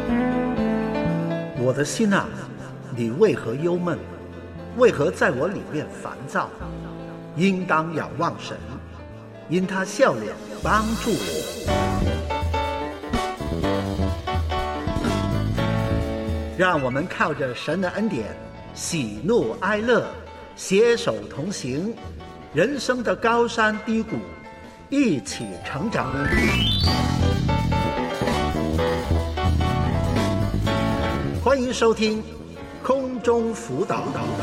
我的心啊，你为何忧闷？为何在我里面烦躁？应当仰望神，因他笑脸帮助我。让我们靠着神的恩典，喜怒哀乐，携手同行，人生的高山低谷，一起成长。欢迎收听空中辅导。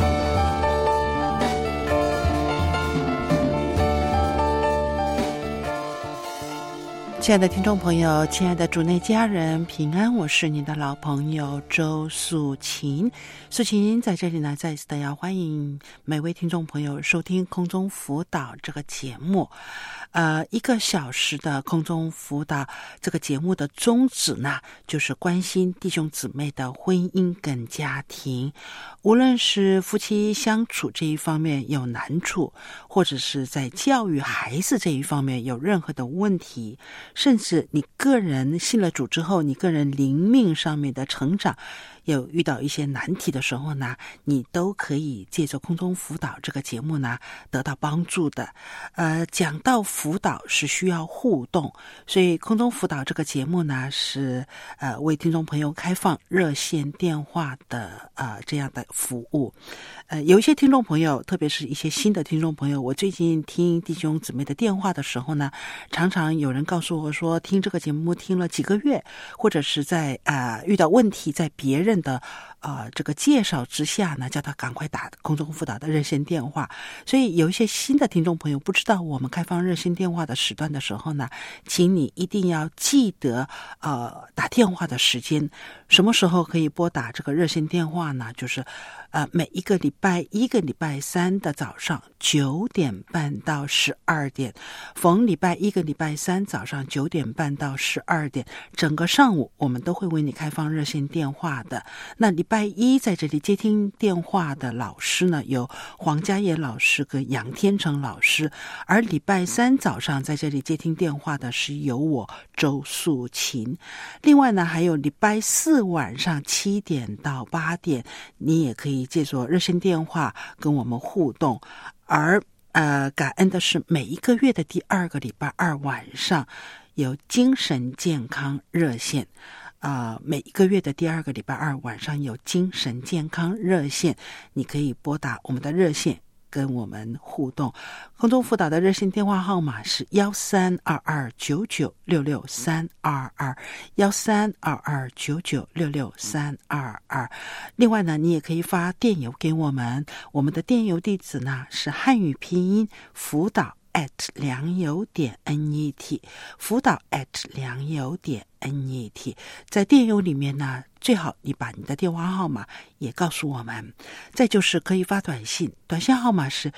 亲爱的听众朋友，亲爱的主内家人平安，我是你的老朋友周素琴。素琴在这里呢，再一次的要欢迎每位听众朋友收听空中辅导这个节目。1个小时的空中辅导这个节目的宗旨呢，就是关心弟兄姊妹的婚姻跟家庭，无论是夫妻相处这一方面有难处，或者是在教育孩子这一方面有任何的问题，甚至你个人信了主之后，你个人灵命上面的成长有遇到一些难题的时候呢，你都可以借着空中辅导这个节目呢得到帮助的。讲到辅导是需要互动，所以空中辅导这个节目呢是为听众朋友开放热线电话的这样的服务。有一些听众朋友，特别是一些新的听众朋友，我最近听弟兄姊妹的电话的时候呢，常常有人告诉我说听这个节目听了几个月，或者是在遇到问题在别人的这个介绍之下呢，叫他赶快打空中辅导的热线电话。所以有一些新的听众朋友不知道我们开放热线电话的时段的时候呢，请你一定要记得打电话的时间。什么时候可以拨打这个热线电话呢？就是每一个礼拜一个礼拜三的早上9点半到12点，逢礼拜一个礼拜三早上9点半到12点，整个上午我们都会为你开放热线电话的。那礼拜一在这里接听电话的老师呢，有黄家野老师跟杨天成老师，而礼拜三早上在这里接听电话的是由我周素琴。另外呢，还有礼拜四晚上7点到8点，你也可以借助热线电话跟我们互动。而感恩的是每一个月的第2个礼拜二晚上有精神健康热线。每一个月的第2个礼拜二晚上有精神健康热线，你可以拨打我们的热线跟我们互动。空中辅导的热线电话号码是1322996322，1322996322。另外呢，你也可以发电邮给我们，我们的电邮地址呢是汉语拼音辅导良友.net， 辅导良友.net。 在电邮里面呢，最好你把你的电话号码也告诉我们。再就是可以发短信，短信号码是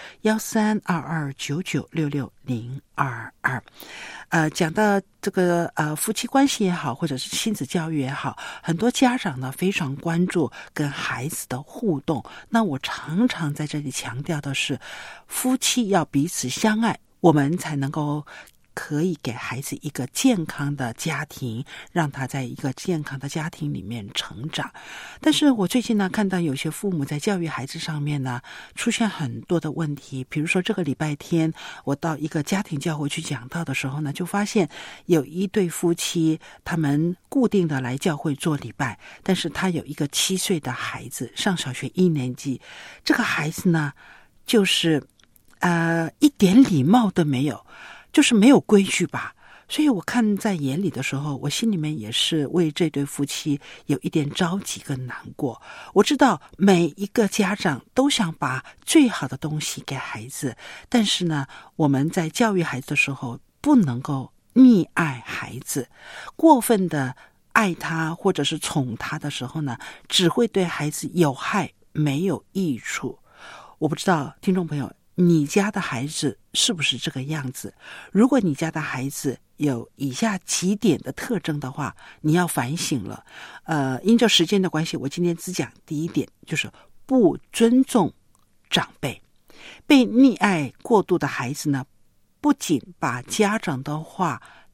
132299660022。讲到这个夫妻关系也好，或者是亲子教育也好，很多家长呢非常关注跟孩子的互动。那我常常在这里强调的是，夫妻要彼此相爱，我们才能够可以给孩子一个健康的家庭，让他在一个健康的家庭里面成长。但是我最近呢，看到有些父母在教育孩子上面呢，出现很多的问题。比如说这个礼拜天，我到一个家庭教会去讲道的时候呢，就发现有一对夫妻，他们固定的来教会做礼拜，但是他有一个7岁的孩子，上小学1年级。这个孩子呢，就是一点礼貌都没有，就是没有规矩吧。所以我看在眼里的时候，我心里面也是为这对夫妻有一点着急跟难过。我知道每一个家长都想把最好的东西给孩子，但是呢，我们在教育孩子的时候不能够溺爱孩子，过分的爱他或者是宠他的时候呢，只会对孩子有害，没有益处。我不知道听众朋友，你家的孩子是不是这个样子？如果你家的孩子有以下几点的特征的话，你要反省了。因着时间的关系，我今天只讲第一点，就是不尊重长辈。被溺爱过度的孩子呢，不仅把家长的话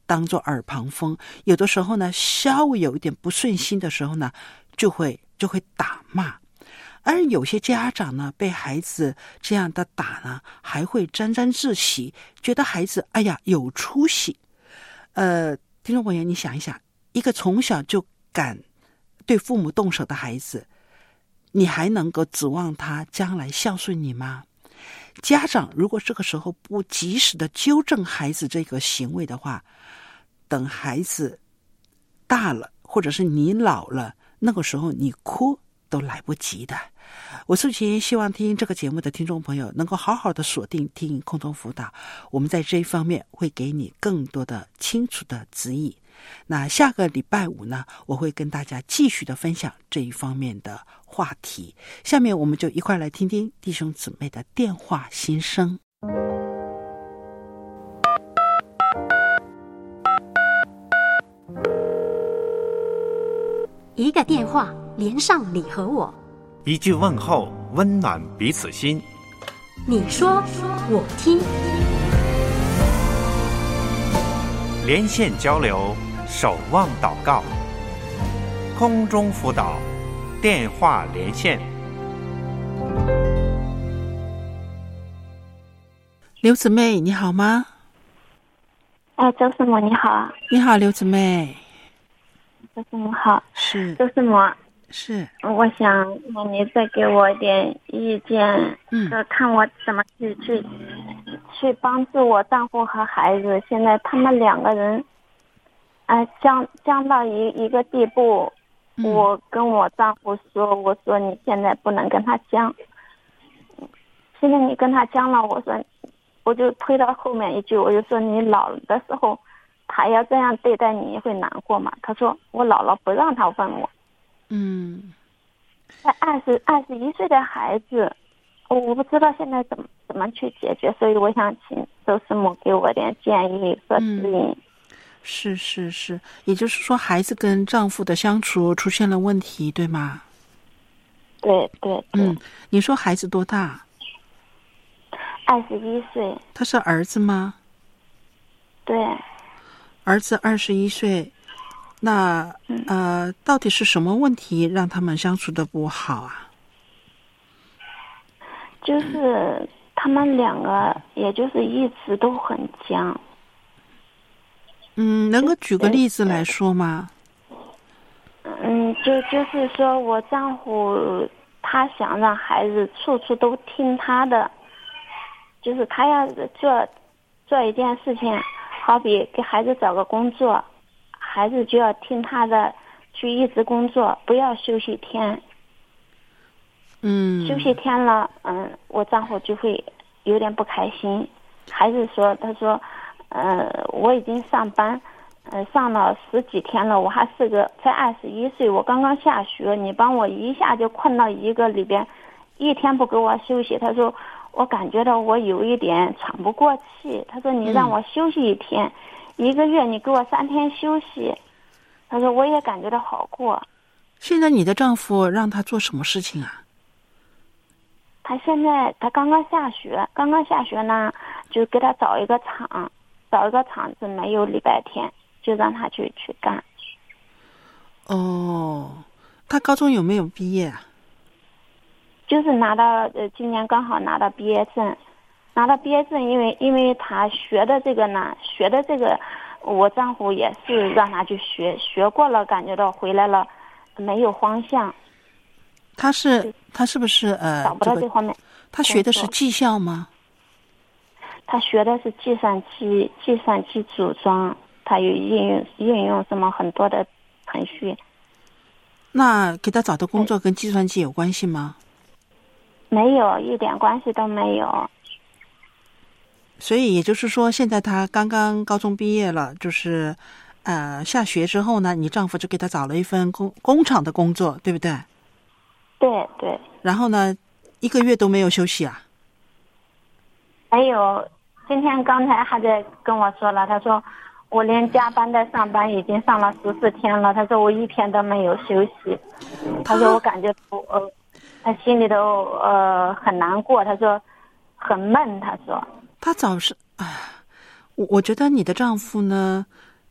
当做耳旁风，有的时候呢，稍微有一点不顺心的时候呢，就会打骂。而有些家长呢，被孩子这样的打呢，还会沾沾自喜，觉得孩子哎呀有出息。听众朋友，你想一想，一个从小就敢对父母动手的孩子，你还能够指望他将来孝顺你吗？家长如果这个时候不及时的纠正孩子这个行为的话，等孩子大了，或者是你老了，那个时候你哭都来不及的。我素琴希望听这个节目的听众朋友能够好好的锁定听空中辅导，我们在这一方面会给你更多的清楚的指引。那下个礼拜五呢，我会跟大家继续的分享这一方面的话题。下面我们就一块来听听弟兄姊妹的电话心声。 一个电话连上你和我， 一句问候温暖彼此心。 你说我听， 连线交流，守望祷告，空中辅导，电话连线。 刘姊妹你好吗？ 周师母你好。 你好，刘姊妹。 周师母好。 是。 周师母。 是。 我想你再给我一点意见，看我怎么去帮助我丈夫和孩子。现在他们两个人，僵到一个地步。我跟我丈夫说，我说你现在不能跟他僵。现在你跟他僵了，我就推到后面一句，我就说你老了的时候，他要这样对待你会难过吗？他说我老了不让他问我。在21岁的孩子，我不知道现在怎么去解决，所以我想请周师母给我点建议和指引。 是，也就是说孩子跟丈夫的相处出现了问题，对吗？ 对。 你说孩子多大 ？21岁。 他是儿子吗？ 对。 儿子21岁，那到底是什么问题让他们相处的不好啊？ 就是他们两个，也就是一直都很僵。 能够举个例子来说吗？ 就是说我丈夫他想让孩子处处都听他的，就是他要做一件事情，好比给孩子找个工作，孩子就要听他的，去一直工作，不要休息天。休息天了，我丈夫就会有点不开心。孩子说，他说，我已经上班，上了10几天了，我还是个才21岁，我刚刚下学，你帮我一下就困到一个里边，一天不给我休息。他说，我感觉到我有一点喘不过气。他说，你让我休息一天，1个月你给我3天休息。他说，我也感觉到好过。 现在你的丈夫让他做什么事情啊？ 他现在刚刚下学呢，就给他找一个厂子，没有礼拜天，就让他去干。 他高中有没有毕业啊？ 就是拿到今年刚好拿到毕业证，因为他学的这个，我丈夫也是让他去学过了，感觉到回来了没有方向。 他是不是找不到这方面？ 他学的是技校吗？ 他学的是计算机组装，他有应用什么很多的程序。 那给他找的工作跟计算机有关系吗？ 没有，一点关系都没有。 所以也就是说，现在他刚刚高中毕业了，就是下学之后呢，你丈夫就给他找了一份工厂的工作，对不对？ 对。 然后呢，1个月都没有休息啊？ 没有，今天刚才还在跟我说了，他说我连加班的上班已经上了14天了，他说我1天都没有休息。他说我感觉他心里都很难过，他说很闷。他说他我觉得你的丈夫呢，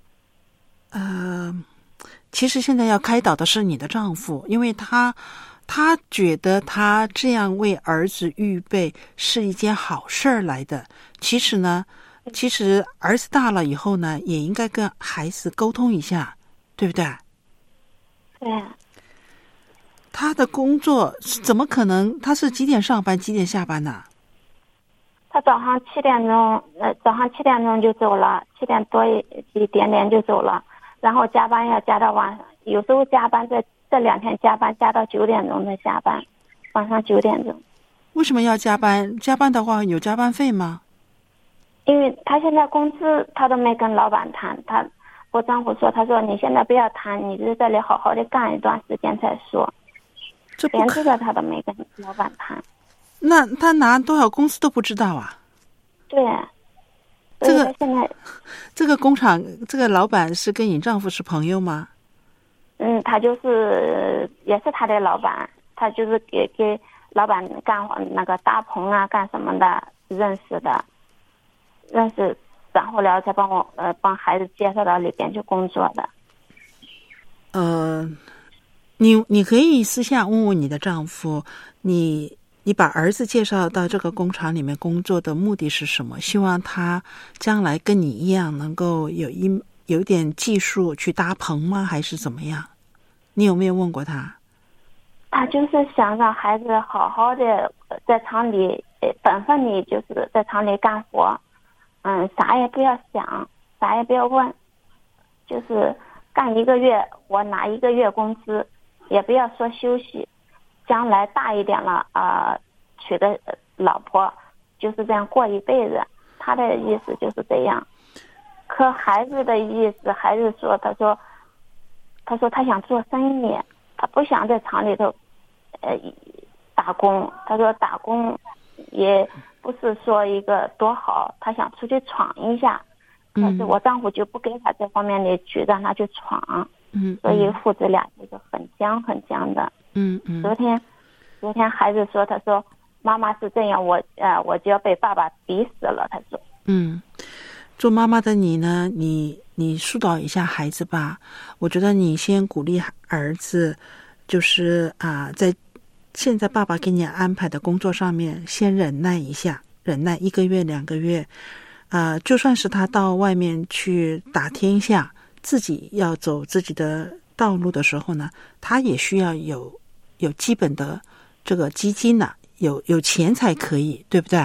其实现在要开导的是你的丈夫，因为他觉得他这样为儿子预备是一件好事儿来的。其实儿子大了以后呢，也应该跟孩子沟通一下，对不对？ 对。 他的工作怎么可能？他是几点上班，几点下班呢？ 他早上7点钟就走了，7点多一点就走了，然后加班要加到晚上，有时候加班这2天加班加到9点钟才下班，晚上9点钟。 为什么要加班？加班的话有加班费吗？ 因为他现在工资他都没跟老板谈，我丈夫说，他说你现在不要谈，你在这里好好的干一段时间再说。连这个他都没跟老板谈。 那他拿多少工资都不知道啊？ 对。 这个工厂这个老板是跟你丈夫是朋友吗？ 他也是他的老板，他就是给老板干那个搭棚啊干什么的认识，然后了才帮孩子介绍到里边去工作的。 你可以私下问问你的丈夫，你把儿子介绍到这个工厂里面工作的目的是什么？希望他将来跟你一样能够有点技术去搭棚吗？还是怎么样？你有没有问过他？ 他就是想让孩子好好的在厂里本分里，就是在厂里干活，啥也不要想，啥也不要问，就是干1个月我拿1个月工资，也不要说休息，将来大一点了娶的老婆就是这样过一辈子，他的意思就是这样。可孩子的意思，孩子说他说他想做生意，他不想在厂里头打工，他说打工也不是说一个多好，他想出去闯一下，可是我丈夫就不给他这方面的局，让他去闯，所以父子俩就是很僵的。昨天孩子说，他说妈妈是这样，我就要被爸爸逼死了，他说。 做妈妈的你呢，你疏导一下孩子吧。我觉得你先鼓励儿子，就是在现在爸爸给你安排的工作上面先忍耐一下，忍耐1个月2个月，就算是他到外面去打天下，自己要走自己的道路的时候呢，他也需要有基本的这个基金呢，有钱才可以，对不对？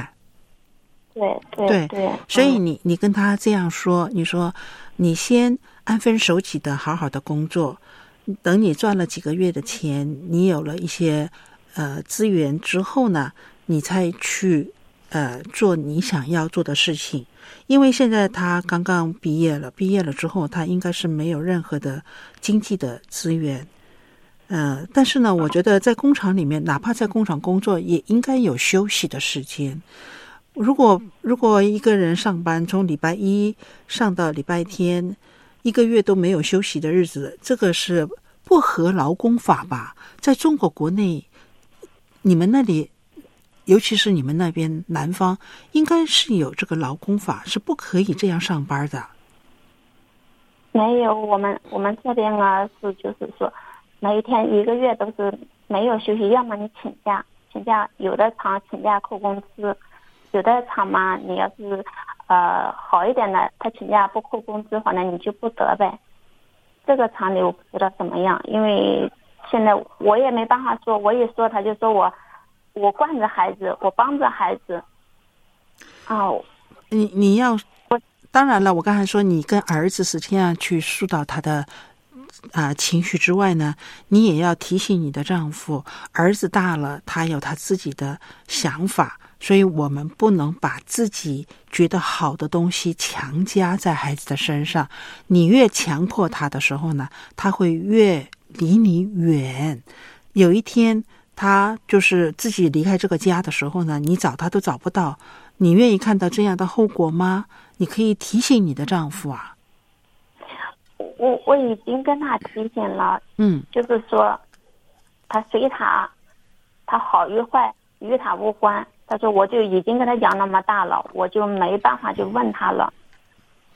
对，所以你跟他这样说，你说你先安分守己的好好的工作，等你赚了几个月的钱，你有了一些资源之后呢，你才去做你想要做的事情。因为现在他刚刚毕业了之后，他应该是没有任何的经济的资源。但是呢，我觉得在工厂里面，哪怕在工厂工作，也应该有休息的时间。如果一个人上班从礼拜一上到礼拜天，1个月都没有休息的日子，这个是不合劳工法吧？在中国国内，你们那里，尤其是你们那边南方，应该是有这个劳工法，是不可以这样上班的。 没有，我们这边是就是说，每一天1个月都是没有休息，要么你请假，有的厂请假扣工资。有的厂嘛，你要是好一点的，他请假不扣工资，反正你就不得呗。这个厂里我不知道怎么样，因为现在我也没办法说，我一说他就说我惯着孩子，我帮着孩子。 你要，当然了，我刚才说你跟儿子是这样去疏导他的情绪之外呢，你也要提醒你的丈夫，儿子大了，他有他自己的想法。所以我们不能把自己觉得好的东西强加在孩子的身上，你越强迫他的时候呢，他会越离你远。有一天他就是自己离开这个家的时候呢，你找他都找不到。你愿意看到这样的后果吗？你可以提醒你的丈夫啊。 我已经跟他提醒了，就是说他随他好与坏与他无关。他说我就已经跟他讲那么大了，我就没办法就问他了。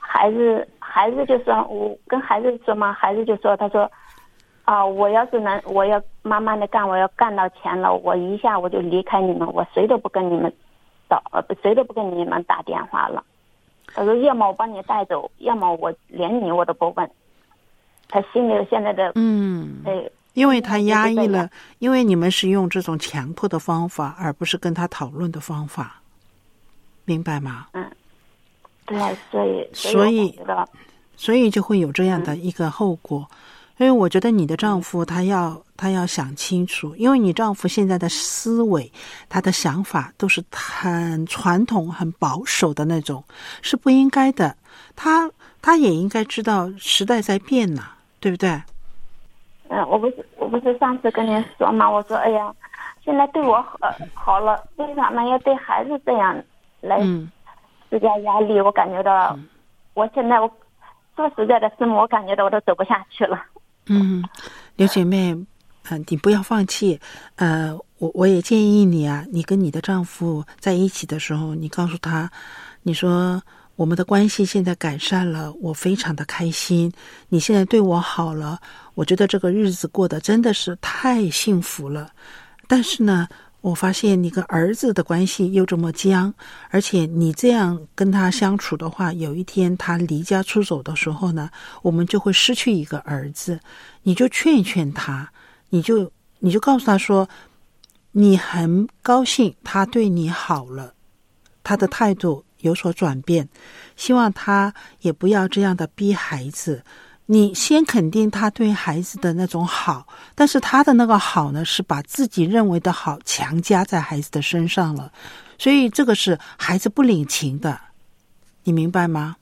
孩子就说，我跟孩子说嘛，孩子就说，他说我要是我要慢慢的干，我要干到钱了，我一下我就离开你们，我谁都不跟你们打电话了。他说要么我把你带走，要么我连你我都不问。他心里现在的因为他压抑了，因为你们是用这种强迫的方法，而不是跟他讨论的方法，明白吗？ 对， 所以就会有这样的一个后果。所以我觉得你的丈夫他要想清楚，因为你丈夫现在的思维，他的想法都是很传统、很保守的那种，是不应该的。他也应该知道时代在变呢，对不对？ 我不是上次跟你说嘛，我说哎呀，现在对我好了，为什么要对孩子这样来施加压力？我感觉到，我现在我说实在的是，我感觉到我都走不下去了。 刘姐妹，你不要放弃。我也建议你啊，你跟你的丈夫在一起的时候，你告诉他，你说我们的关系现在改善了，我非常的开心。你现在对我好了，我觉得这个日子过得真的是太幸福了。但是呢，我发现你跟儿子的关系又这么僵，而且你这样跟他相处的话，有一天他离家出走的时候呢，我们就会失去一个儿子。你就劝劝他，你就告诉他说，你很高兴他对你好了，他的态度有所转变，希望他也不要这样的逼孩子。你先肯定他对孩子的那种好，但是他的那个好呢，是把自己认为的好强加在孩子的身上了，所以这个是孩子不领情的，你明白吗？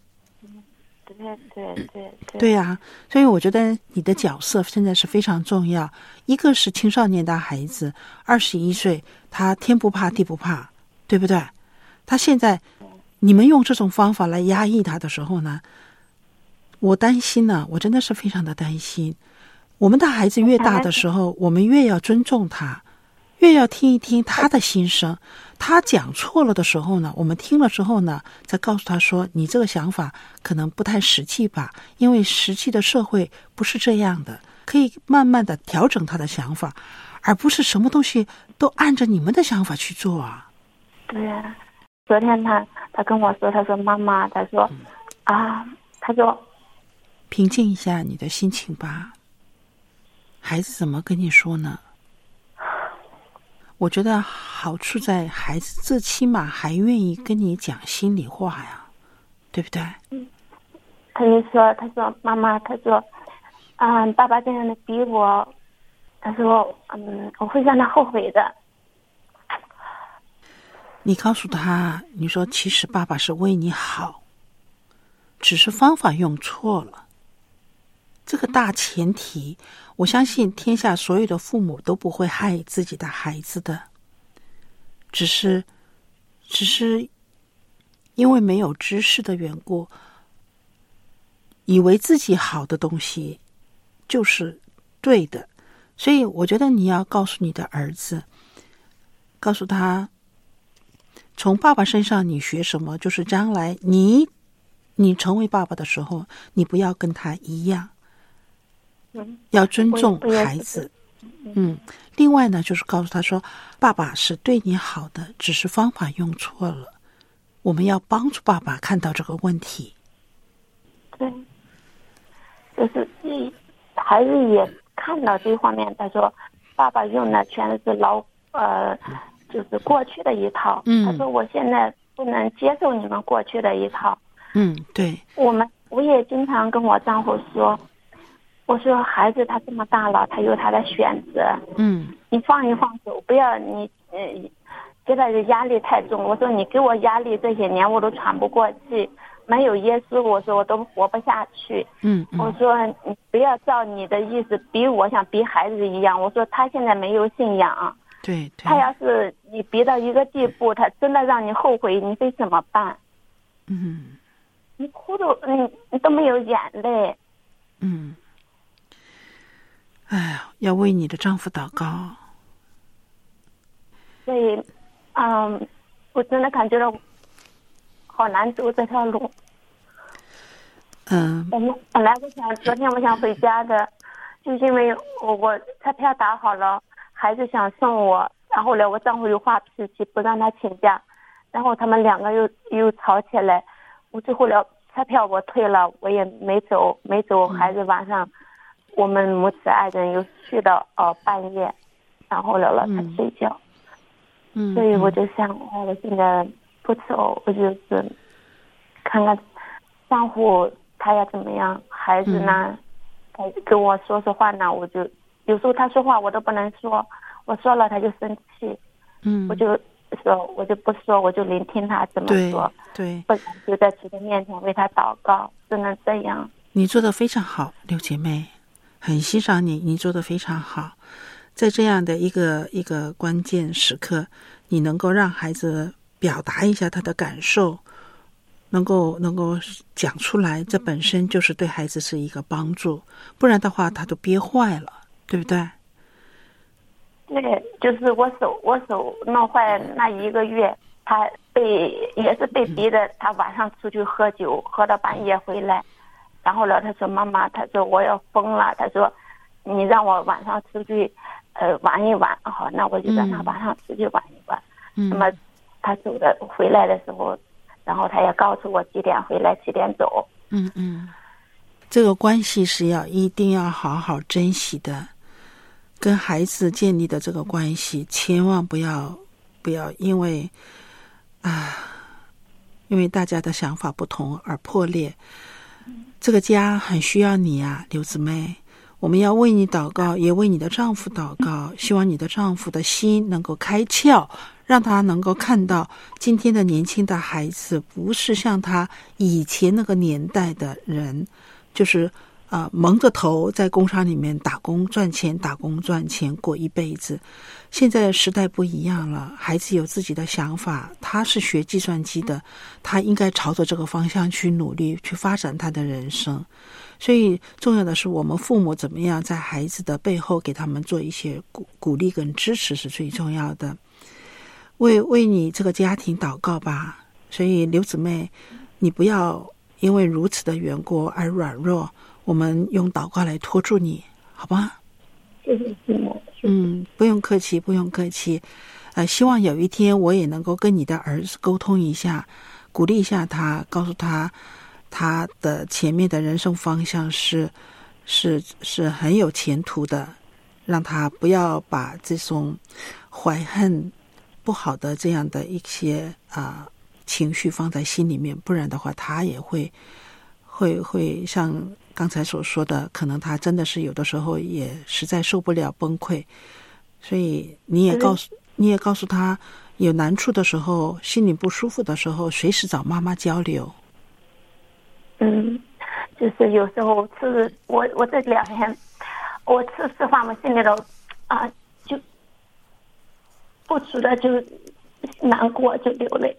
对啊，所以我觉得你的角色现在是非常重要。一个是青少年的孩子，21岁，他天不怕地不怕，对不对？他现在你们用这种方法来压抑他的时候呢，我担心呢，我真的是非常的担心。我们的孩子越大的时候，我们越要尊重他，越要听一听他的心声。他讲错了的时候呢，我们听了之后呢，再告诉他说，你这个想法可能不太实际吧，因为实际的社会不是这样的，可以慢慢的调整他的想法，而不是什么东西都按着你们的想法去做啊。 对啊，昨天他跟我说，他说妈妈，他说他说平静一下你的心情吧。孩子怎么跟你说呢？我觉得好处在孩子最起码还愿意跟你讲心里话呀，对不对？ 他就说，他说妈妈，他说爸爸这样的逼我，他说我会让他后悔的。 你告诉他，你说其实爸爸是为你好，只是方法用错了。这个大前提，我相信天下所有的父母都不会害自己的孩子的，只是因为没有知识的缘故，以为自己好的东西就是对的。所以我觉得你要告诉你的儿子，告诉他，从爸爸身上你学什么，就是将来你成为爸爸的时候，你不要跟他一样，要尊重孩子。另外呢，就是告诉他说，爸爸是对你好的，只是方法用错了，我们要帮助爸爸看到这个问题。 对，就是孩子也看到这方面，他说爸爸用的全是就是过去的一套。他说我现在不能接受你们过去的一套。 对。 我也经常跟我丈夫说，我说孩子他这么大了，他有他的选择。你放一放手，不要你给他的压力太重。我说你给我压力这些年我都喘不过气，没有耶稣，我说我都活不下去。我说你不要照你的意思逼我，想逼孩子一样。我说他现在没有信仰。 对， 他要是你逼到一个地步，他真的让你后悔，你会怎么办？你哭都你都没有眼泪。 哎呀，要为你的丈夫祷告。 所以我真的感觉到好难走这条路。 本来昨天我想回家的，就是因为我彩票打好了，孩子想送我，然后呢我丈夫又发脾气不让他请假，然后他们两个又吵起来，我最后了彩票我退了，我也没走，孩子晚上我们母子爱人又睡到半夜，然后了才睡觉。所以我就想，我现在不走，我就是看看丈夫他要怎么样，孩子呢，他跟我说话呢，我就有时候他说话我都不能说，我说了他就生气，我就不说，我就聆听他怎么说， 对， 不然就在主的面前为他祷告，只能这样。 你做得非常好，刘姐妹，很欣赏你做得非常好。在这样的一个关键时刻，你能够让孩子表达一下他的感受，能够讲出来，这本身就是对孩子是一个帮助，不然的话他都憋坏了，对不对？ 对，就是我手弄坏那1个月，他也是被逼的，他晚上出去喝酒，喝到半夜回来，然后呢他说妈妈，他说我要疯了，他说你让我晚上出去玩一玩，好，那我就让他晚上出去玩一玩。那么他回来的时候，然后他也告诉我几点回来，几点走。 这个关系是一定要好好珍惜的，跟孩子建立的这个关系，千万不要因为大家的想法不同而破裂。这个家很需要你啊，刘姊妹。我们要为你祷告，也为你的丈夫祷告，希望你的丈夫的心能够开窍，让他能够看到今天的年轻的孩子不是像他以前那个年代的人，就是蒙着头在工厂里面打工赚钱过一辈子。现在的时代不一样了，孩子有自己的想法，他是学计算机的，他应该朝着这个方向去努力，去发展他的人生。所以重要的是我们父母怎么样在孩子的背后给他们做一些鼓励跟支持是最重要的。为你这个家庭祷告吧。所以刘姊妹，你不要因为如此的缘故而软弱，我们用祷告来托住你，好吧？ 谢谢师母。 不用客气，不用客气。希望有一天我也能够跟你的儿子沟通一下，鼓励一下他，告诉他他的前面的人生方向是很有前途的，让他不要把这种怀恨不好的这样的一些情绪放在心里面，不然的话他也会像刚才所说的，可能他真的是有的时候也实在受不了崩溃。所以你也告诉他，有难处的时候，心里不舒服的时候，随时找妈妈交流。 就是有时候我这2天我吃饭，我心里头就不住的就难过，就流泪。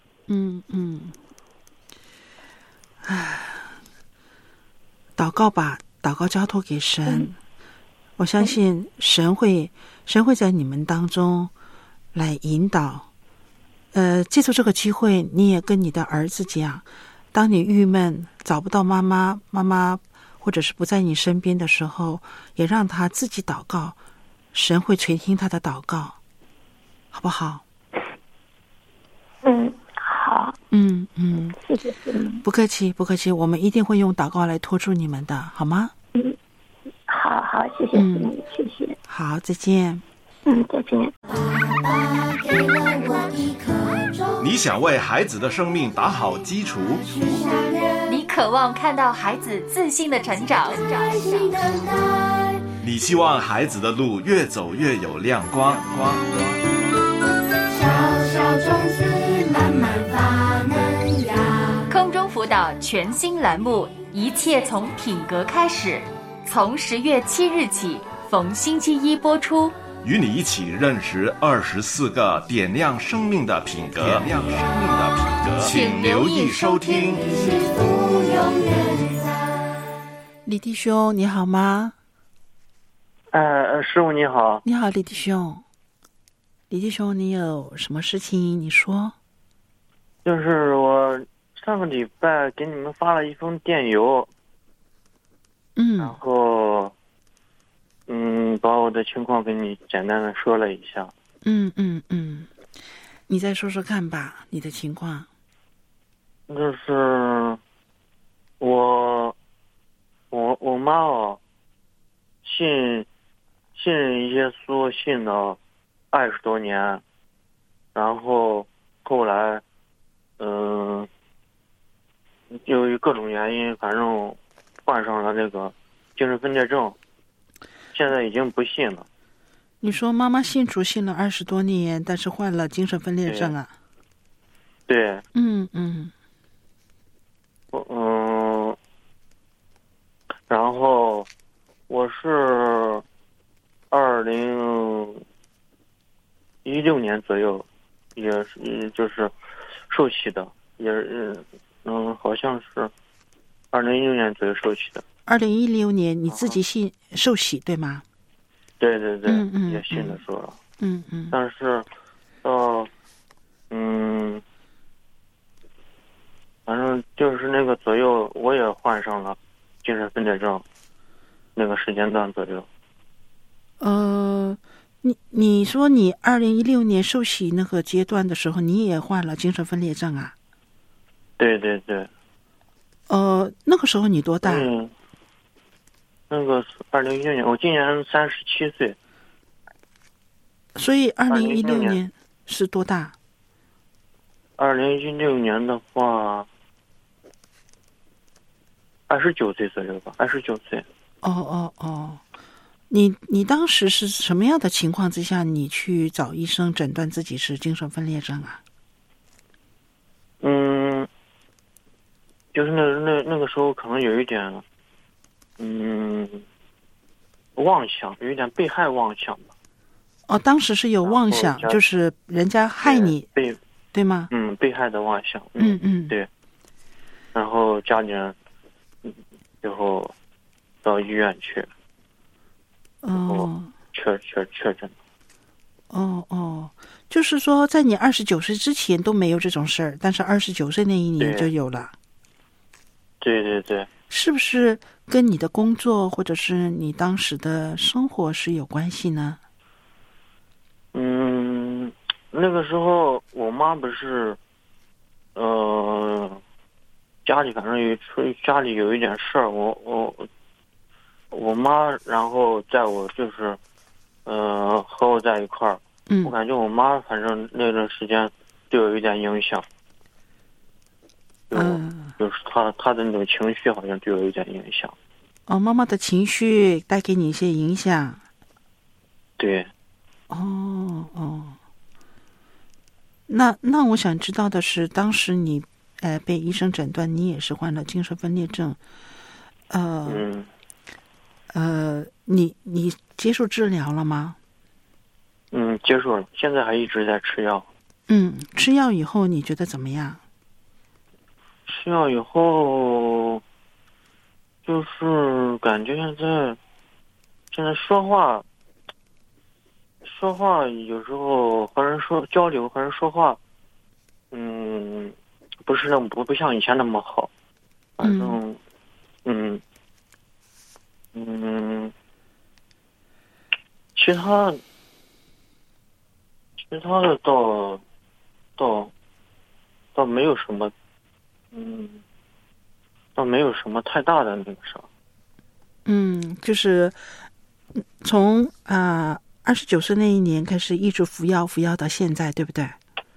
祷告吧，祷告交托给神。我相信神会在你们当中来引导。借助这个机会，你也跟你的儿子讲，当你郁闷找不到妈妈或者是不在你身边的时候，也让他自己祷告，神会垂听他的祷告，好不好？ 好。谢谢师母。 不客气，我们一定会用祷告来托住你们的，好吗？ 好，谢谢师母，谢谢。 好，再见。 再见。 你想为孩子的生命打好基础， 你渴望看到孩子自信的成长， 你希望孩子的路越走越有亮光。 小小种子慢慢发嫩芽。 空中辅导全新栏目，一切从品格开始，从10月7日起，逢星期一播出。 与你一起认识24个点亮生命的品格。请留意收听。 李弟兄，你好吗？ 师傅你好。 你好，李弟兄。李弟兄，你有什么事情你说？ 就是我上个礼拜给你们发了一封电邮，然后把我的情况给你简单的说了一下。 你再说说看吧，你的情况。 就是我妈信耶稣信了20多年，然后后来由于各种原因，反正患上了那个精神分裂症，现在已经不信了。 你说妈妈信主信了20多年，但是患了精神分裂症啊？ 对。然后我是2016年左右，也就是受洗的，也好像是2016年左右受洗的。 2016年你自己受洗对吗？ 对，也信的说了。但是反正就是那个左右，我也患上了精神分裂症，那个时间段左右。 你说你2016年受洗那个阶段的时候，你也患了精神分裂症啊？ 对。 那个时候你多大？ 那个是2016年，我今年37岁。 所以2016年是多大 ？2016年的话，29岁左右吧，29岁。 你当时是什么样的情况之下，你去找医生诊断自己是精神分裂症啊？ 就是那个时候可能有一点，妄想，有一点被害妄想吧。 当时是有妄想，就是人家害你，对吗？ 被害的妄想。对。然后家里人，最后到医院去，然后确诊。 就是说，在你29岁之前都没有这种事儿，但是29岁那一年就有了。 对。 是不是跟你的工作或者是你当时的生活是有关系呢？ 那个时候我妈不是，家里反正家里有一点事儿，我妈然后在我就是和我在一块儿，我感觉我妈反正那段时间对我有一点影响，就是她的那种情绪好像对我有点影响。 妈妈的情绪带给你一些影响。 对。 那我想知道的是，当时你被医生诊断你也是患了精神分裂症，你接受治疗了吗？ 接受了，现在还一直在吃药。 吃药以后你觉得怎么样？ 吃药以后，就是感觉现在说话有时候和人交流和人说话，不是不像以前那么好，反正其他的倒没有什么，倒没有什么太大的那个啥。 就是从29岁那一年开始一直服药到现在，对不对？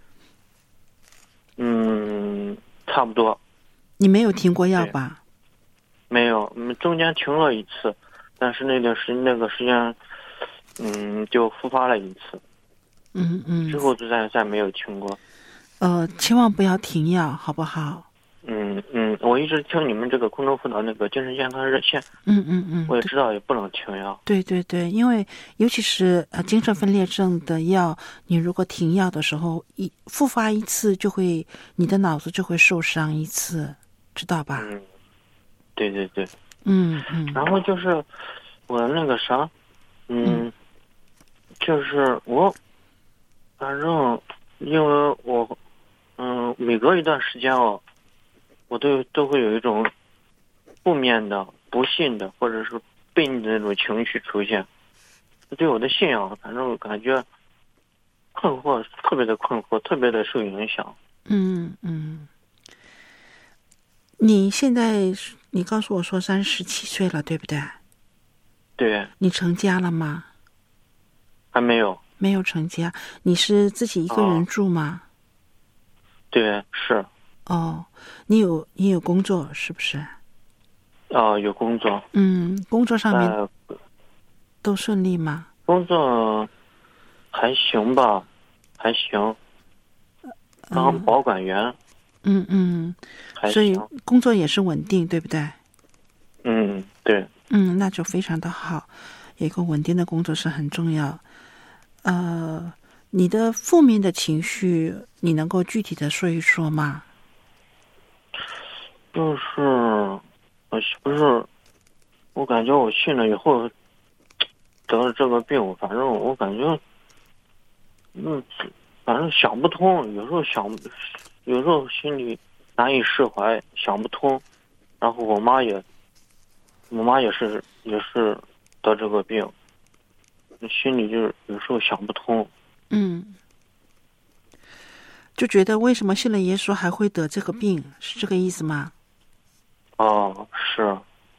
差不多。 你没有停过药吧？ 没有，中间停了一次，但是那个时间，就复发了一次。之后就再没有停过。 千万不要停药，好不好？ 我一直听你们这个空中辅导那个精神健康热线。我也知道也不能停药。 对，因为尤其是精神分裂症的药，你如果停药的时候，复发一次你的脑子就会受伤一次，知道吧？ 对。然后就是我那个啥，就是我，反正因为我，每隔一段时间我都会有一种负面的、不信的，或者是悖逆的那种情绪出现。对我的信仰，反正我感觉困惑，特别的困惑，特别的受影响。 你现在你告诉我说37岁了，对不对？ 对。 你成家了吗？ 还没有。 没有成家。你是自己一个人住吗？ 对，是。 哦，你有工作是不是？ 有工作。 工作上面都顺利吗？ 工作还行吧，还行。当保管员。 所以工作也是稳定，对不对？ 对。 那就非常的好，有一个稳定的工作是很重要。你的负面的情绪，你能够具体的说一说吗？ 我感觉我信了以后得了这个病，反正我感觉，反正想不通，有时候心里难以释怀，想不通。然后我妈也是得这个病，心里就是有时候想不通。 就觉得为什么信了耶稣还会得这个病，是这个意思吗？ 是。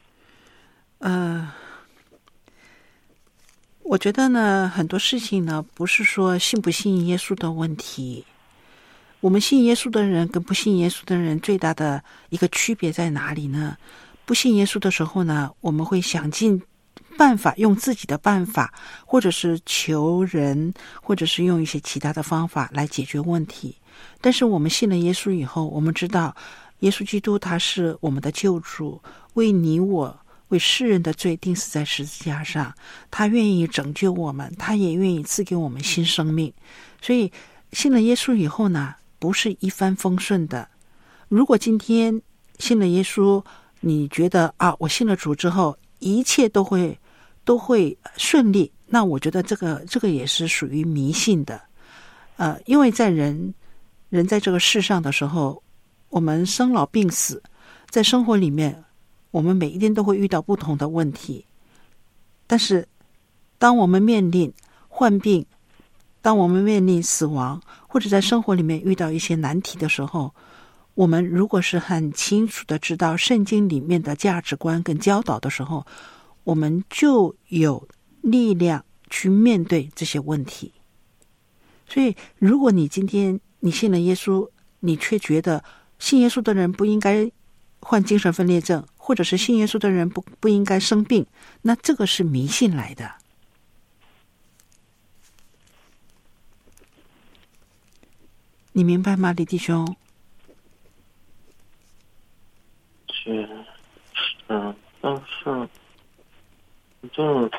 我觉得呢，很多事情呢，不是说信不信耶稣的问题。我们信耶稣的人跟不信耶稣的人最大的一个区别在哪里呢？不信耶稣的时候呢，我们会想尽办法，用自己的办法，或者是求人，或者是用一些其他的方法来解决问题。但是我们信了耶稣以后，我们知道耶稣基督他是我们的救主，为你我为世人的罪钉死在十字架上，他愿意拯救我们，他也愿意赐给我们新生命。所以信了耶稣以后呢，不是一帆风顺的。如果今天信了耶稣，你觉得我信了主之后一切都会顺利，那我觉得这个也是属于迷信的。因为在人在这个世上的时候，我们生老病死，在生活里面我们每一天都会遇到不同的问题。但是当我们面临患病，当我们面临死亡，或者在生活里面遇到一些难题的时候，我们如果是很清楚的知道圣经里面的价值观跟教导的时候，我们就有力量去面对这些问题。所以如果你今天你信了耶稣，你却觉得信耶稣的人不应该患精神分裂症，或者是信耶稣的人不应该生病，那这个是迷信来的。你明白吗，李弟兄？ 但是就是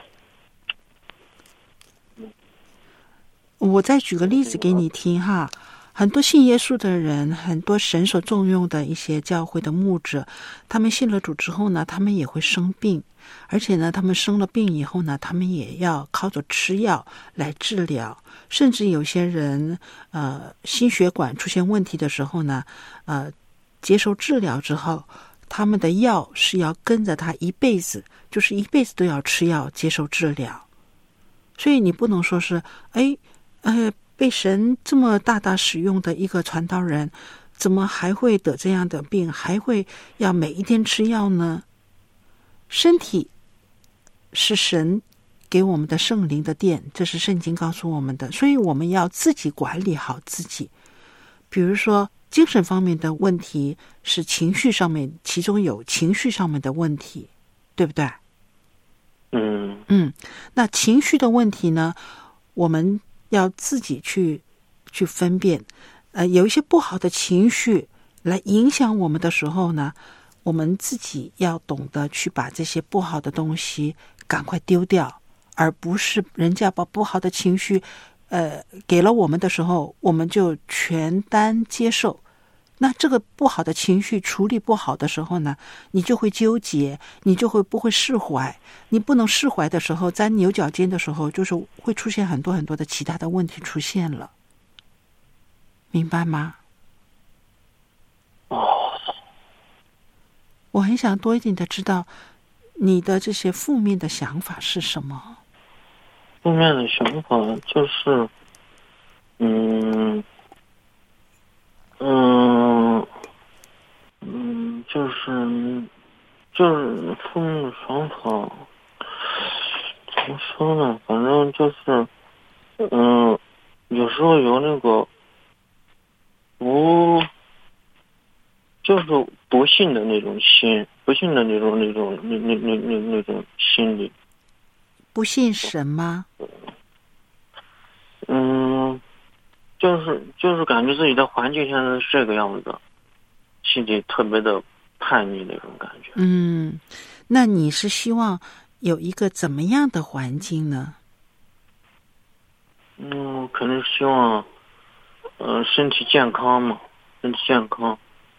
我再举个例子给你听哈。很多信耶稣的人，很多神所重用的一些教会的牧者，他们信了主之后呢，他们也会生病，而且呢，他们生了病以后呢，他们也要靠着吃药来治疗，甚至有些人心血管出现问题的时候呢，接受治疗之后，他们的药是要跟着他一辈子，就是一辈子都要吃药接受治疗。所以你不能说是被神这么大使用的一个传道人，怎么还会得这样的病，还会要每一天吃药呢？身体是神给我们的圣灵的殿，这是圣经告诉我们的，所以我们要自己管理好自己。比如说精神方面的问题是情绪上面，其中有情绪上面的问题，对不对？那情绪的问题呢，我们要自己去分辨。有一些不好的情绪来影响我们的时候呢，我们自己要懂得去把这些不好的东西赶快丢掉，而不是人家把不好的情绪给了我们的时候，我们就全单接受。那这个不好的情绪处理不好的时候呢，你就会纠结，你就不会释怀。你不能释怀的时候，在牛角尖的时候，就是会出现很多很多的其他的问题出现了，明白吗？ 我很想多一点的知道你的这些负面的想法是什么。 负面的想法就是，就是负面的想法，怎么说呢？反正就是，有时候有那个就是不幸的那种心，不幸的那种心理。 不信神吗？ 就是感觉自己的环境现在是这个样子，心里特别的叛逆那种感觉。 那你是希望有一个怎么样的环境呢？ 可能希望，身体健康嘛，身体健康。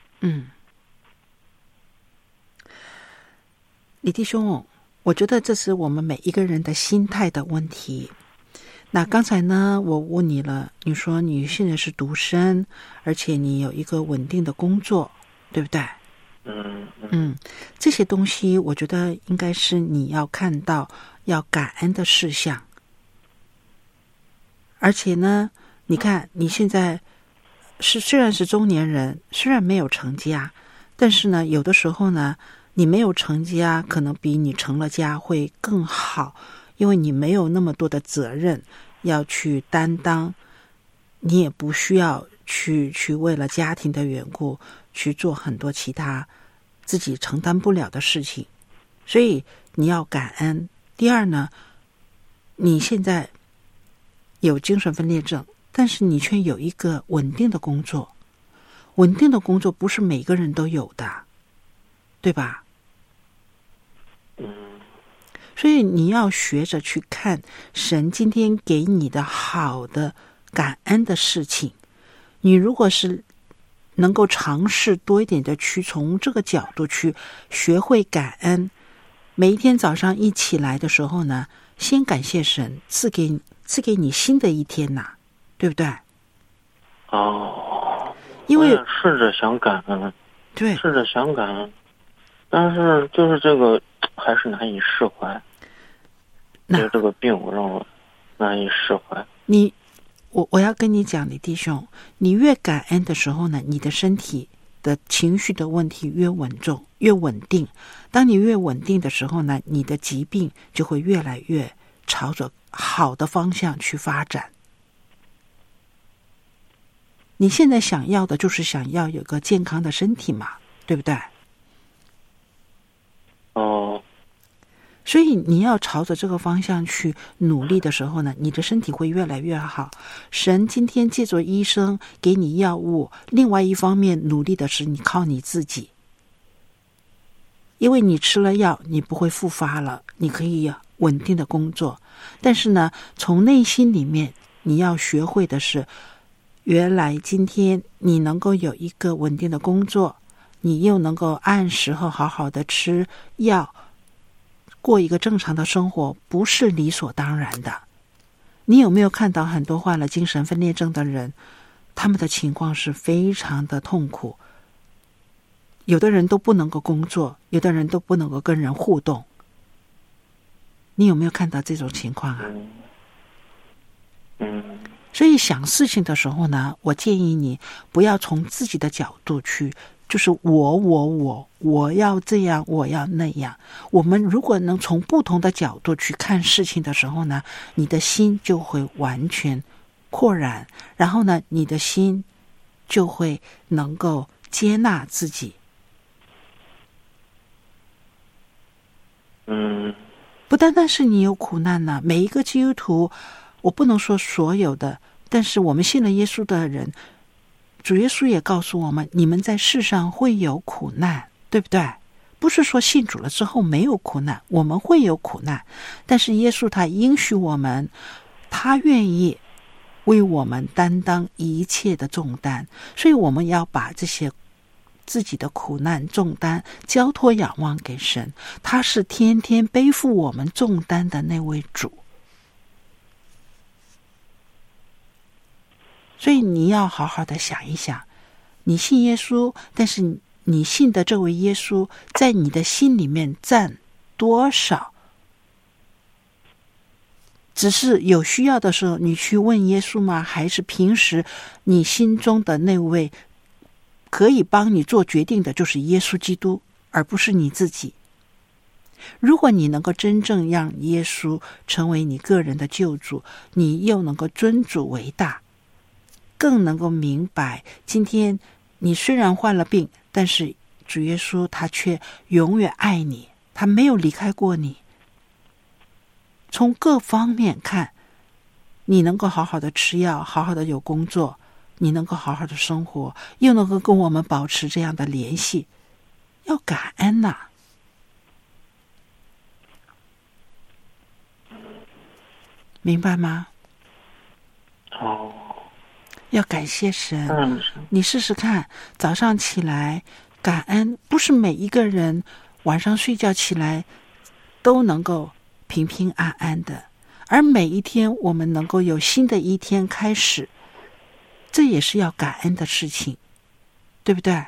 李弟兄，我觉得这是我们每一个人的心态的问题。那刚才呢，我问你了，你说你现在是独身，而且你有一个稳定的工作，对不对？这些东西我觉得应该是你要看到要感恩的事项。而且呢，你看你现在虽然是中年人，虽然没有成家，但是呢，有的时候呢，你没有成家可能比你成了家会更好，因为你没有那么多的责任要去担当，你也不需要去为了家庭的缘故去做很多其他自己承担不了的事情，所以你要感恩。第二呢，你现在有精神分裂症，但是你却有一个稳定的工作。稳定的工作不是每个人都有的，对吧？所以你要学着去看神今天给你的好的感恩的事情。你如果是能够尝试多一点的去从这个角度去学会感恩，每一天早上一起来的时候呢，先感谢神赐给你新的一天呐，对不对？因为试着想感恩， 对， 试着想感恩，但是就是这个还是难以释怀。就这个病让我难以释怀。 我要跟你讲，李弟兄，你越感恩的时候呢，你的身体的情绪的问题越稳重越稳定。当你越稳定的时候呢，你的疾病就会越来越朝着好的方向去发展。你现在想要的就是想要有个健康的身体嘛，对不对？所以你要朝着这个方向去努力的时候呢，你的身体会越来越好。神今天借着医生给你药物，另外一方面努力的是你靠你自己，因为你吃了药你不会复发了，你可以稳定的工作。但是呢，从内心里面你要学会的是，原来今天你能够有一个稳定的工作，你又能够按时候好好的吃药，过一个正常的生活，不是理所当然的。你有没有看到很多患了精神分裂症的人，他们的情况是非常的痛苦，有的人都不能够工作，有的人都不能够跟人互动。你有没有看到这种情况啊？所以想事情的时候呢，我建议你不要从自己的角度去，就是我要这样，我要那样。我们如果能从不同的角度去看事情的时候呢，你的心就会完全扩展，然后呢，你的心就会能够接纳自己。不单单是你有苦难呢，每一个基督徒，我不能说所有的，但是我们信了耶稣的人，主耶稣也告诉我们，你们在世上会有苦难，对不对？不是说信主了之后没有苦难，我们会有苦难，但是耶稣他应许我们，他愿意为我们担当一切的重担，所以我们要把这些自己的苦难重担交托仰望给神，他是天天背负我们重担的那位主。所以你要好好的想一想，你信耶稣，但是你信的这位耶稣在你的心里面占多少。只是有需要的时候你去问耶稣吗？还是平时你心中的那位可以帮你做决定的就是耶稣基督，而不是你自己？如果你能够真正让耶稣成为你个人的救主，你又能够尊主为大，更能够明白今天你虽然患了病，但是主耶稣他却永远爱你，他没有离开过你。从各方面看，你能够好好的吃药，好好的有工作，你能够好好的生活，又能够跟我们保持这样的联系，要感恩呐。明白吗？ 哦， 要感谢神。你试试看，早上起来感恩，不是每一个人晚上睡觉起来都能够平平安安的，而每一天我们能够有新的一天开始，这也是要感恩的事情，对不对？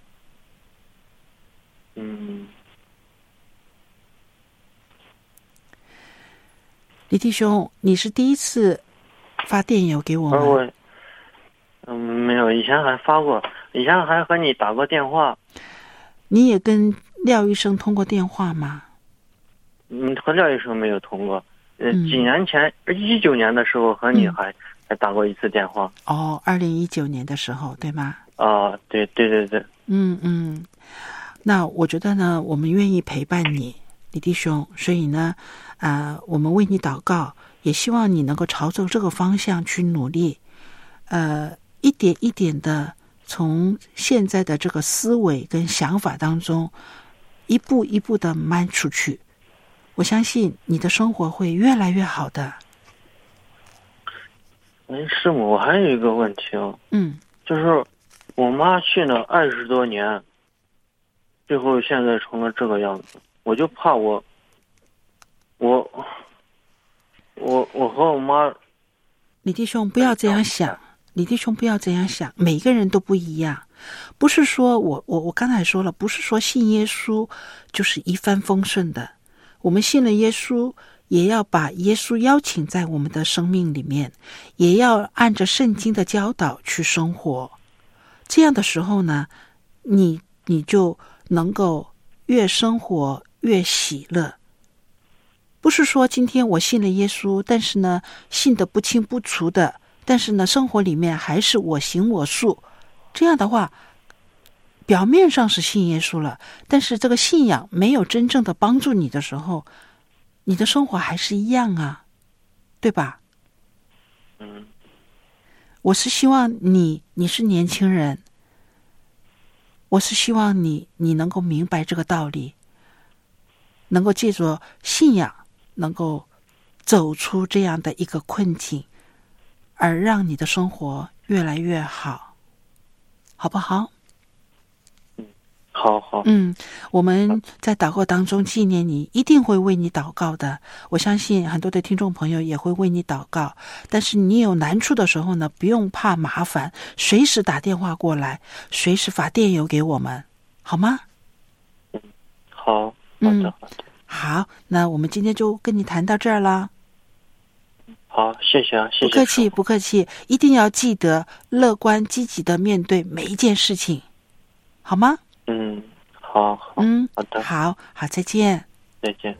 李弟兄，你是第一次发电邮给我们？ 没有，以前还发过，以前还和你打过电话。 你也跟廖医生通过电话吗？ 和廖医生没有通过。几年前，19年的时候和你还打过一次电话。 哦，2019年的时候，对吗？ 啊，对。 那我觉得呢，我们愿意陪伴你，李弟兄，所以呢，我们为你祷告，也希望你能够朝着这个方向去努力，一点一点的从现在的这个思维跟想法当中，一步一步的迈出去。我相信你的生活会越来越好的。 师母，我还有一个问题哦。就是我妈信了20多年，最后现在成了这个样子，我就怕我和我妈。 李弟兄不要这样想，李弟兄不要这样想，每个人都不一样。不是说我刚才说了，不是说信耶稣就是一帆风顺的。我们信了耶稣，也要把耶稣邀请在我们的生命里面，也要按着圣经的教导去生活。这样的时候呢，你就能够越生活越喜乐。不是说今天我信了耶稣，但是呢信得不清不楚的，但是呢生活里面还是我行我素，这样的话表面上是信耶稣了，但是这个信仰没有真正的帮助你的时候，你的生活还是一样啊，对吧？我是希望你是年轻人，我是希望你能够明白这个道理，能够借着信仰能够走出这样的一个困境，而让你的生活越来越好，好不好？ 好。 我们在祷告当中纪念你，一定会为你祷告的。我相信很多的听众朋友也会为你祷告。但是你有难处的时候呢，不用怕麻烦，随时打电话过来，随时发电邮给我们，好吗？ 好的。 好，那我们今天就跟你谈到这儿了。 好，谢谢啊，谢谢。 不客气，一定要记得乐观积极的面对每一件事情，好吗？ 好。好的。 好，再见。 再见。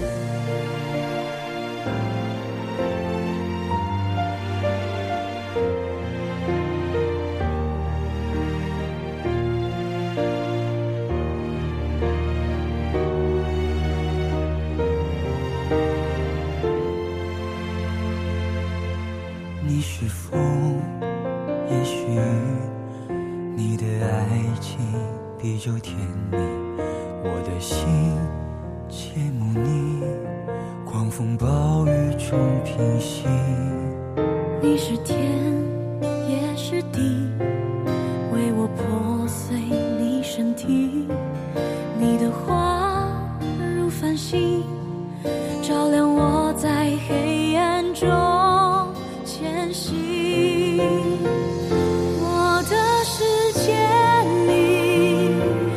你是风，也许你的爱情比较甜蜜，我的心切慕你，狂风暴雨中平息。 你是天，也是地，为我破碎你身体。你的话如繁星，照亮我在黑暗中前行。我的世界里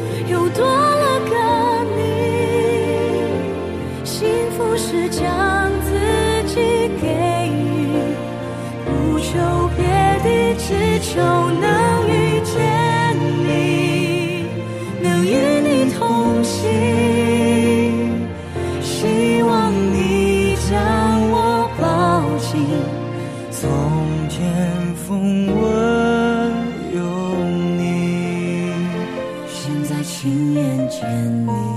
求能遇见你，能与你同行，希望你将我抱紧， 从前风温有你， 现在亲眼见你。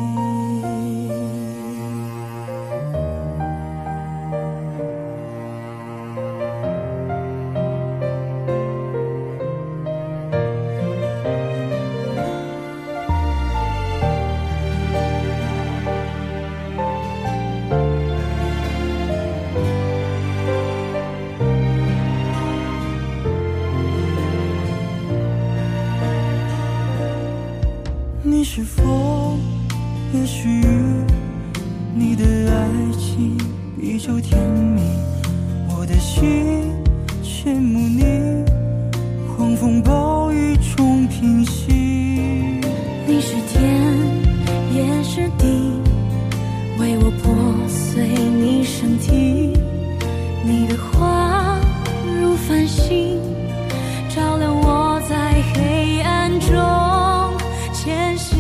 你是否也许你的爱情比酒甜蜜，我的心羡慕你，狂风暴雨中平息。 你是天也是地，为我破碎你身体，你的话如繁星，照亮我在黑暗中前行。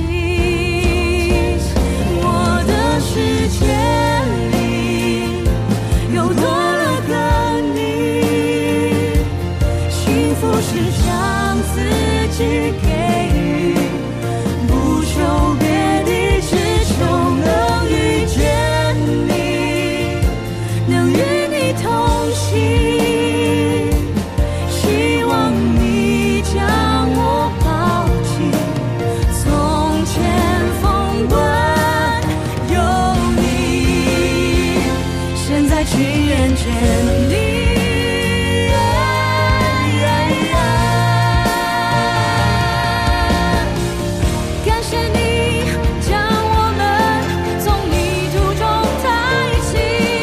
我的世界里有多了个你，幸福是将自己给予，不求别的，只求能遇见你，能与你同行，希望你将我抱紧，从前风端有你，现在亲眼见你。感谢你将我们从泥土中抬起，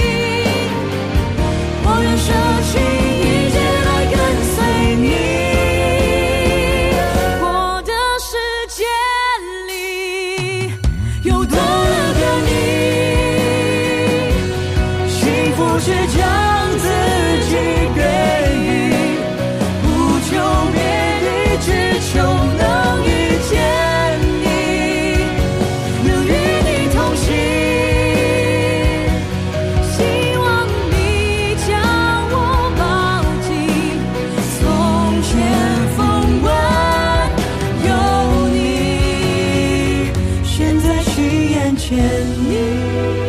我愿舍弃一切来跟随你。我的世界里有多了个你，幸福是将自己给予，不求别的，只求能遇见你，能与你同行，希望你将我抱紧，从前风温有你，现在亲眼见你。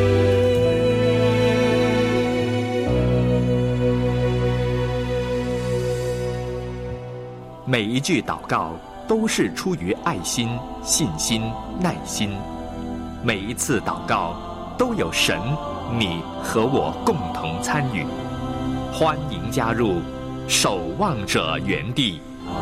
每一句祷告都是出于爱心、信心、耐心，每一次祷告都有神、你和我共同参与。欢迎加入守望者园地。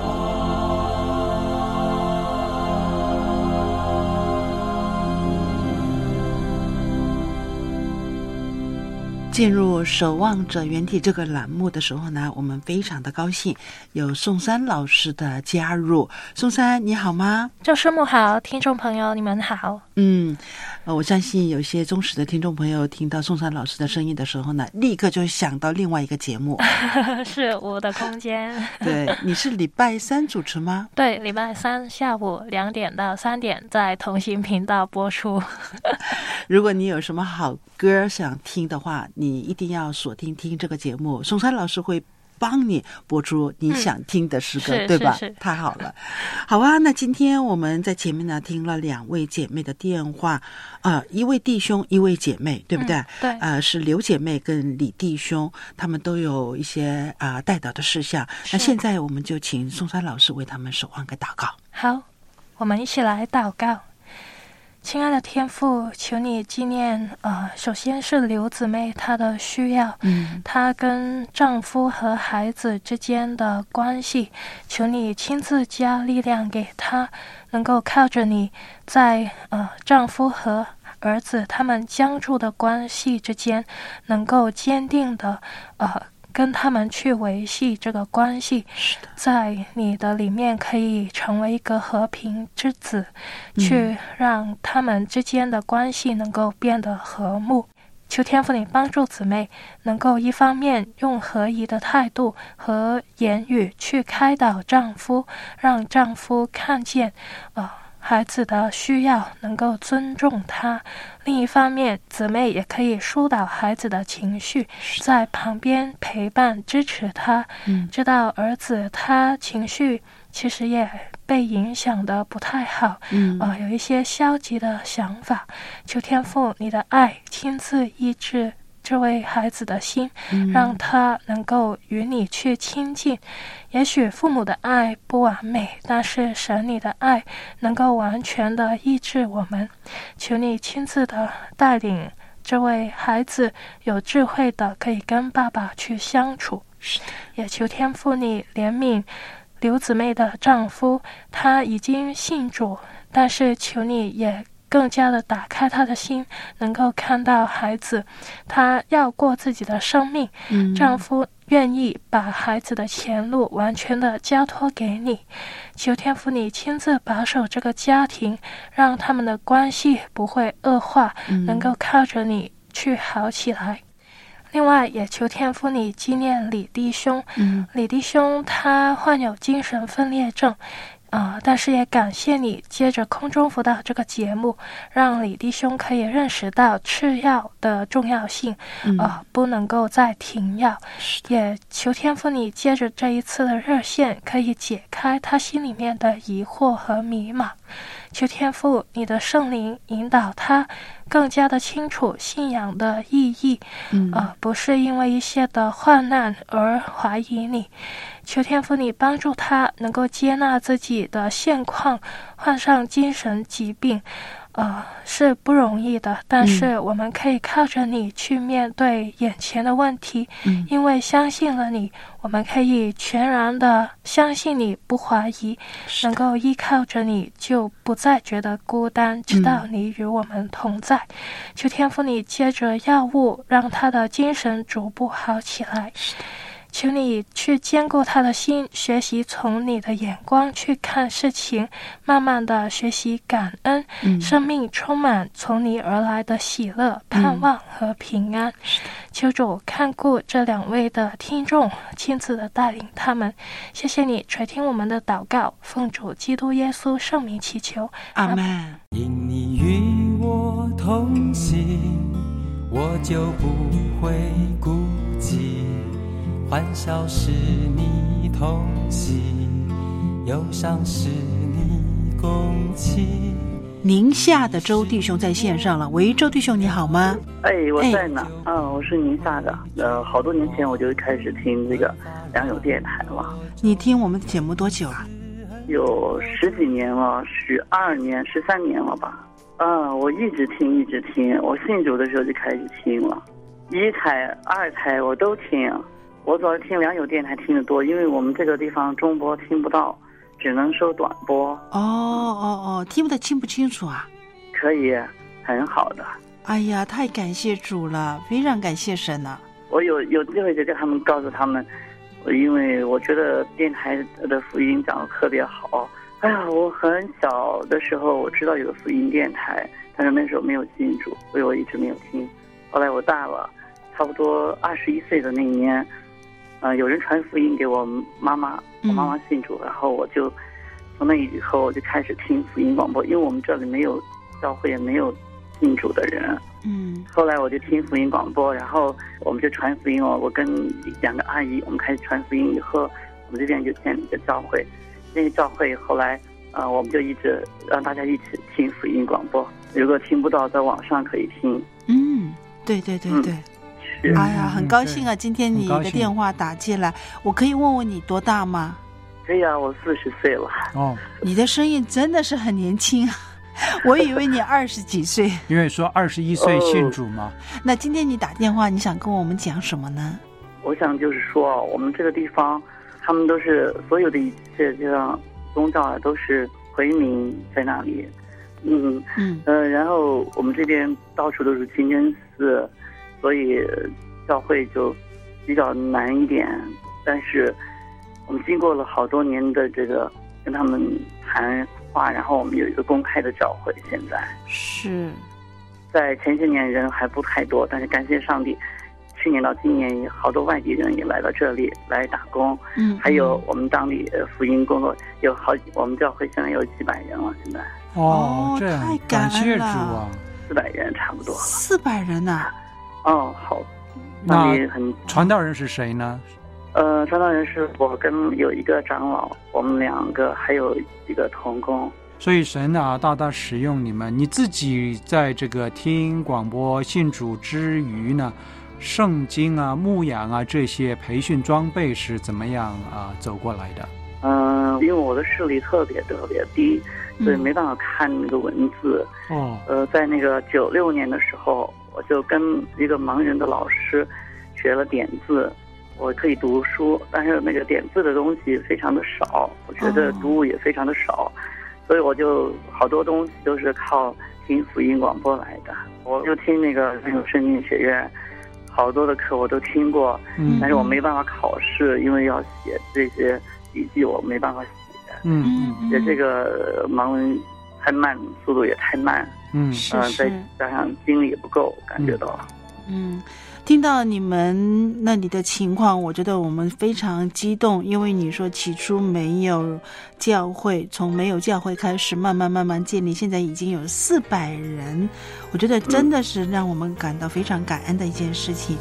进入守望者园地这个栏目的时候呢，我们非常的高兴有宋珊老师的加入。宋珊你好吗？ 周师母好，听众朋友你们好。 我相信有些忠实的听众朋友听到宋珊老师的声音的时候呢，立刻就想到另外一个节目是我的空间对，你是礼拜三主持吗？ 对，礼拜三下午2点到3点在同心频道播出如果你有什么好歌想听的话，你一定要锁定听这个节目，宋珊老师会帮你播出你想听的诗歌，对吧？ 是太好了。好啊，那今天我们在前面呢听了2位姐妹的电话，一位弟兄一位姐妹，对不对？ 对， 是刘姐妹跟李弟兄，他们都有一些代祷的事项。那现在我们就请宋珊老师为他们守望跟祷告。 好，我们一起来祷告。亲爱的天父，求你纪念首先是刘姊妹她的需要，她跟丈夫和孩子之间的关系，求你亲自加力量给她，能够靠着你在丈夫和儿子他们相处的关系之间，能够坚定的跟他们去维系这个关系，在你的里面可以成为一个和平之子，去让他们之间的关系能够变得和睦。 求天父你帮助姊妹能够一方面用合宜的态度和言语去开导丈夫，让丈夫看见孩子的需要，能够尊重他。另一方面，姊妹也可以疏导孩子的情绪，在旁边陪伴支持他。知道儿子他情绪其实也被影响的不太好，有一些消极的想法。求天父你的爱亲自医治这位孩子的心，让他能够与你去亲近。也许父母的爱不完美，但是神你的爱能够完全的医治我们。求你亲自的带领这位孩子有智慧的可以跟爸爸去相处。也求天父你怜悯刘姊妹的丈夫，他已经信主，但是求你也更加的打开他的心，能够看到孩子他要过自己的生命，丈夫愿意把孩子的前路完全的交托给你。求天父你亲自保守这个家庭，让他们的关系不会恶化，能够靠着你去好起来。另外也求天父你纪念李弟兄，李弟兄他患有精神分裂症，但是也感谢你接着空中辅导这个节目，让李弟兄可以认识到吃药的重要性，不能够再停药。也求天父你接着这一次的热线可以解开他心里面的疑惑和迷茫。求天父你的圣灵引导他更加的清楚信仰的意义，不是因为一些的患难而怀疑你。求天父你帮助他能够接纳自己的现况，患上精神疾病是不容易的，但是我们可以靠着你去面对眼前的问题，因为相信了你，我们可以全然的相信你，不怀疑，能够依靠着你，就不再觉得孤单，知道你与我们同在。求天父你接着药物让他的精神逐步好起来，求你去坚固他的心，学习从你的眼光去看事情，慢慢的学习感恩，生命充满从你而来的喜乐、盼望和平安。求主看顾这两位的听众，亲自的带领他们。谢谢你垂听我们的祷告，奉主基督耶稣圣名祈求，阿们。 因你与我同行，我就不会孤寂，欢笑是你同喜，忧伤是你共情。 宁夏的周弟兄在线上了，喂，周弟兄你好吗？ 我在呢。我是宁夏的。好多年前我就开始听这个良友电台了。 你听我们的节目多久啊？ 有10几年了，12年、13年了吧。我一直听。我信主的时候就开始听了，1台、2台我都听。我主要听良友电台听得多，因为我们这个地方中波听不到，只能收短波。 听得清不清楚啊？ 可以，很好的。 哎呀，太感谢主了，非常感谢神了。 我有机会就跟他们告诉他们，因为我觉得电台的福音讲得特别好。哎呀，我很小的时候我知道有个福音电台，但是那时候没有信主，所以我一直没有听。后来我大了，差不多21岁的那一年，有人传福音给我妈妈，我妈妈信主，然后我就从那以后我就开始听福音广播，因为我们这里没有教会，也没有信主的人。后来我就听福音广播，然后我们就传福音我跟2个阿姨，我们开始传福音以后，我们这边就建立一个教会。那个教会后来我们就一直让大家一起听福音广播，如果听不到在网上可以听。 对。哎呀，很高兴啊！今天你的电话打进来，我可以问问你多大吗？ 可以啊，我40岁了。 你的声音真的是很年轻啊，我以为你20几岁。 因为说21岁信主嘛。 那今天你打电话，你想跟我们讲什么呢？ 我想就是说，我们这个地方，他们都是所有的一切这样宗教啊，都是回民在那里。然后我们这边到处都是清真寺。所以教会就比较难一点，但是我们经过了好多年的这个跟他们谈话，然后我们有一个公开的教会，现在是， 在前些年人还不太多，但是感谢上帝，去年到今年也好多外地人也来到这里来打工。还有我们当地福音工作我们教会现在有几百人了，现在。 这样太感谢主啊 ！400人差不多了。 400人呐！ 好。 那传道人是谁呢？ 传道人是我跟有一个长老，我们2个还有一个同工。 所以神啊，大大使用你们。你自己在这个听广播信主之余呢，圣经啊、牧养啊这些培训装备是怎么样走过来的？ 因为我的视力特别低，所以没办法看那个文字。在那个96年的时候，我就跟一个盲人的老师学了点字，我可以读书，但是那个点字的东西非常的少，我觉得读物也非常的少，所以我就好多东西都是靠听福音广播来的。我就听那个圣经学院好多的课我都听过，但是我没办法考试，因为要写这些笔记，我没办法写。写这个盲文太慢，速度也太慢。再加上精力也不够，感觉到。 听到你们那里的情况，我觉得我们非常激动，因为你说起初没有教会，从没有教会开始慢慢建立，现在已经有400人，我觉得真的是让我们感到非常感恩的一件事情。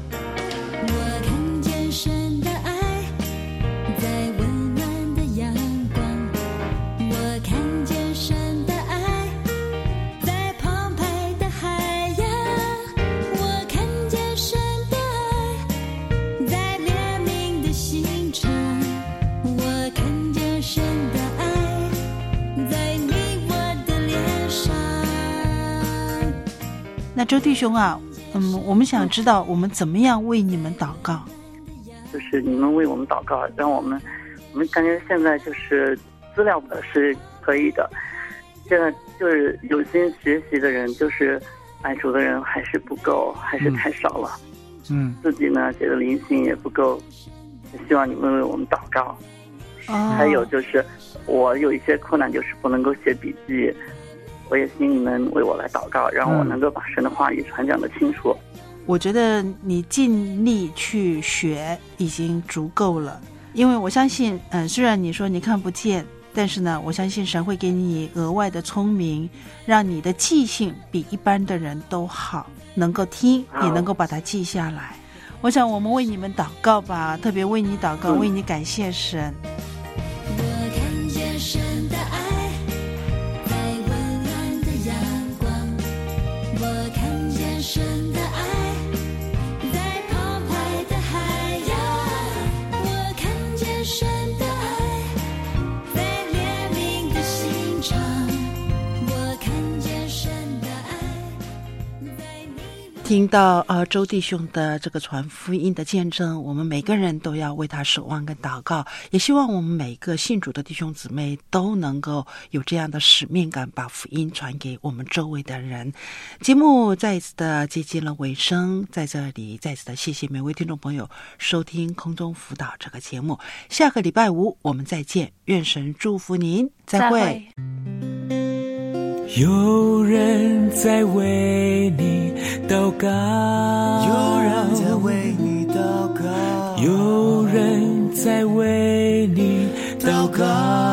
那周弟兄啊，我们想知道我们怎么样为你们祷告。 就是你们为我们祷告，让我们感觉现在就是资料是可以的，现在就是有心学习的人，就是爱主的人还是不够，还是太少了。自己呢觉得灵性也不够，希望你们为我们祷告。还有就是我有一些困难，就是不能够写笔记，我也请你们为我来祷告，让我能够把神的话语传讲得清楚。 我觉得你尽力去学已经足够了，因为我相信虽然你说你看不见，但是呢我相信神会给你额外的聪明，让你的记性比一般的人都好，能够听也能够把它记下来。我想我们为你们祷告吧，特别为你祷告，为你感谢神。 我看见神的爱在温暖的阳光，我看见神的爱在澎湃的海洋，我看见神的爱在怜悯的心肠，我看见神的爱在你。 听到周弟兄的这个传福音的见证，我们每个人都要为他守望跟祷告，也希望我们每个信主的弟兄姊妹都能够有这样的使命感，把福音传给我们周围的人。节目再一次的接近了尾声，在这里再次的谢谢每位听众朋友收听空中辅导这个节目，下个礼拜五我们再见，愿神祝福您，再会。 有人在为你祷告，有人在为你祷告，有人在为你祷告。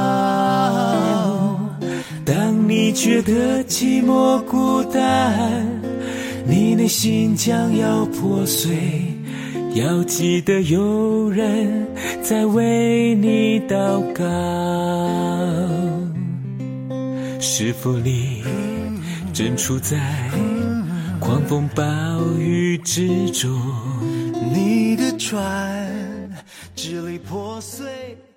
当你觉得寂寞孤单，你内心将要破碎，要记得有人在为你祷告。是否你正处在狂风暴雨之中？你的船支离破碎。